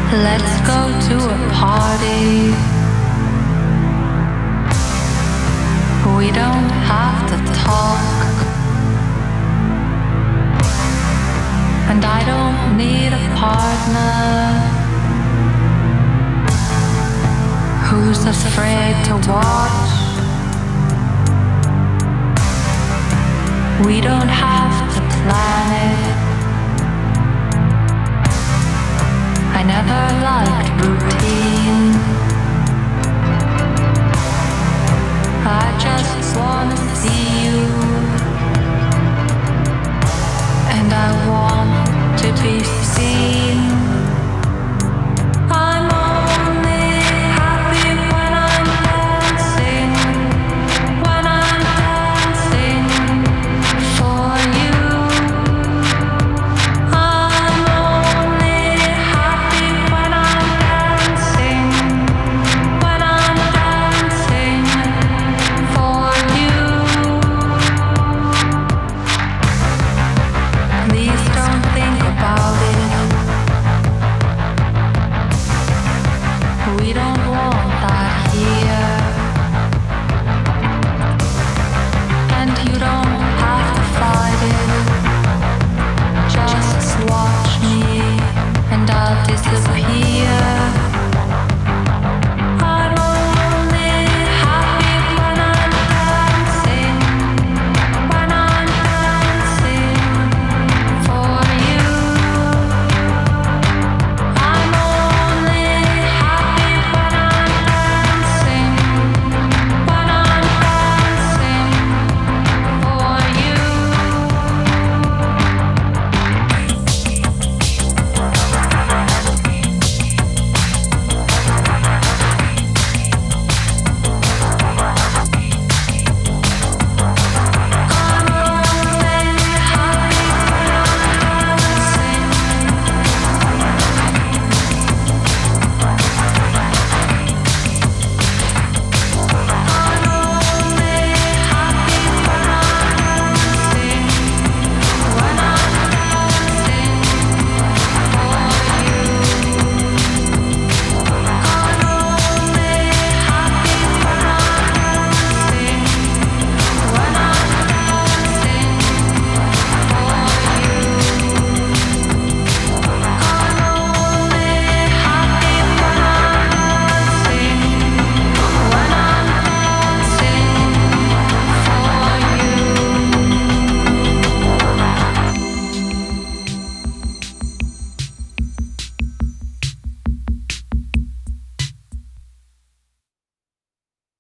Let's go to a party. We don't have to talk, and I don't need a partner who's afraid to watch. We don't have to plan it. I never liked routine. I just wanna see you, and I want to be